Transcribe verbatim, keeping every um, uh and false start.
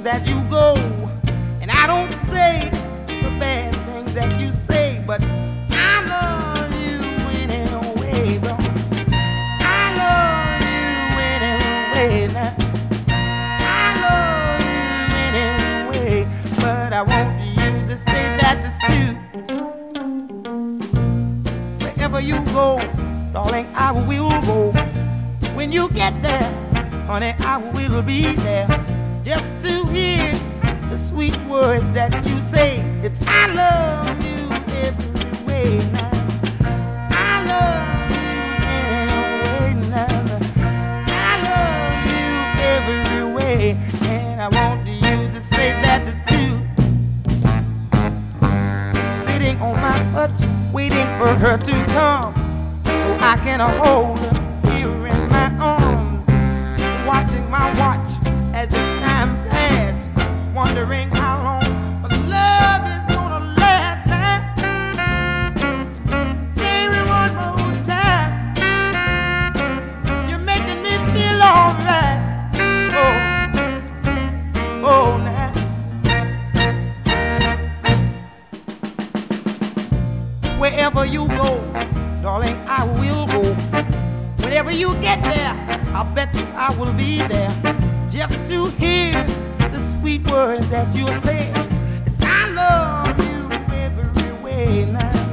that you go. And I don't say the bad things that you say, but I love you anyway, though. I love you anyway now. I love you anyway, but I want you to say that too. Wherever you go, darling, I will go. When you get there, honey, I will be there just to hear the sweet words that you say. It's I love you every way now. I love you anyway now. I love you every way, and I want you to say that too. Sitting on my hutch, waiting for her to come, so I can hold her here in my arms, watching my watch as the time passes, wondering how long my love is gonna last. Baby, one more time, you're making me feel alright. Oh, oh, now. Wherever you go, darling, I will go. Whenever you get there, I bet you I will be there just to hear the sweet words that you'll say. It's I love you every way now.